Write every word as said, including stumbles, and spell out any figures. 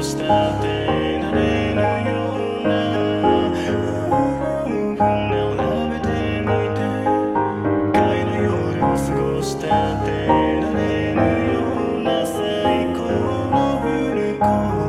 したってなれぬような船を眺めてみて帰る夜を過ごしたってなれぬような最高のフルコース